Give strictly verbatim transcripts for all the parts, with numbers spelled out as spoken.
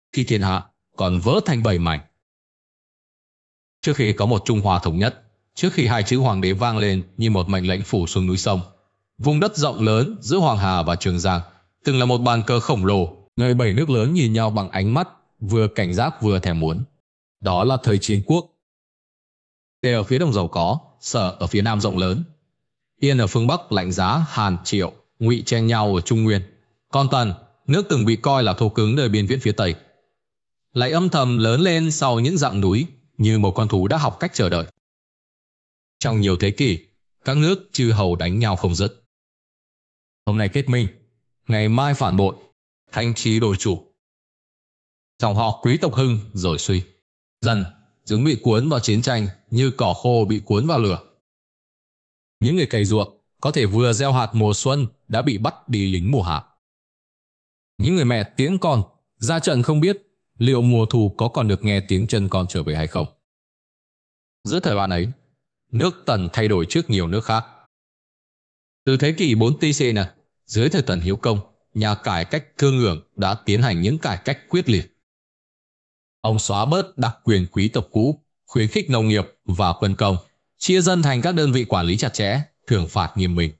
khi thiên hạ còn vỡ thành bảy mảnh. Trước khi có một Trung Hoa thống nhất, trước khi hai chữ hoàng đế vang lên như một mệnh lệnh phủ xuống núi sông, vùng đất rộng lớn giữa Hoàng Hà và Trường Giang từng là một bàn cờ khổng lồ, nơi bảy nước lớn nhìn nhau bằng ánh mắt vừa cảnh giác vừa thèm muốn. Đó là thời Chiến Quốc. Tề ở phía đông giàu có, Sở ở phía nam rộng lớn, Yên ở phương bắc lạnh giá, Hàn, Triệu, Ngụy chen nhau ở Trung Nguyên. Còn Tần, nước từng bị coi là thô cứng nơi biên viễn phía tây, lại âm thầm lớn lên sau những dặm núi như một con thú đã học cách chờ đợi. Trong nhiều thế kỷ, các nước chư hầu đánh nhau không dứt. Hôm nay kết minh, ngày mai phản bội, thanh trí đổi chủ. Dòng họ quý tộc hưng rồi suy. Dần, chúng bị cuốn vào chiến tranh như cỏ khô bị cuốn vào lửa. Những người cày ruộng có thể vừa gieo hạt mùa xuân đã bị bắt đi lính mùa hạ. Những người mẹ tiễn con ra trận không biết liệu mùa thu có còn được nghe tiếng chân con trở về hay không. Giữa thời gian ấy, nước Tần thay đổi trước nhiều nước khác. Từ thế kỷ bốn tê xê này, dưới thời Tần Hiếu Công, nhà cải cách Thương Ngưỡng đã tiến hành những cải cách quyết liệt. Ông xóa bớt đặc quyền quý tộc cũ, khuyến khích nông nghiệp và quân công, chia dân thành các đơn vị quản lý chặt chẽ, thưởng phạt nghiêm minh.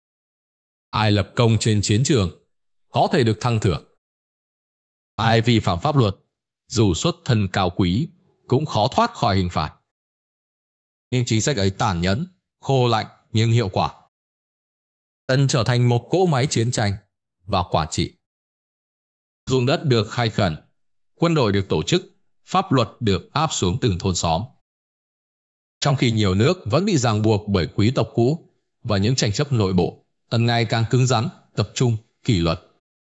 Ai lập công trên chiến trường có thể được thăng thưởng. Ai vi phạm pháp luật, dù xuất thân cao quý, cũng khó thoát khỏi hình phạt. Nhưng chính sách ấy tàn nhẫn, khô lạnh nhưng hiệu quả. Tần trở thành một cỗ máy chiến tranh và quản trị. Ruộng đất được khai khẩn, quân đội được tổ chức, pháp luật được áp xuống từng thôn xóm. Trong khi nhiều nước vẫn bị ràng buộc bởi quý tộc cũ và những tranh chấp nội bộ, Tần ngày càng cứng rắn, tập trung, kỷ luật.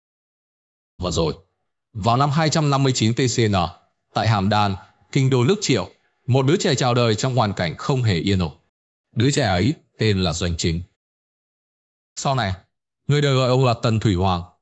Và rồi, vào năm hai trăm năm mươi chín tê xê en, tại Hàm Đan, kinh đô nước Triệu, một đứa trẻ chào đời trong hoàn cảnh không hề yên ổn. Đứa trẻ ấy tên là Doanh Chính. Sau này, người đời gọi ông là Tần Thủy Hoàng.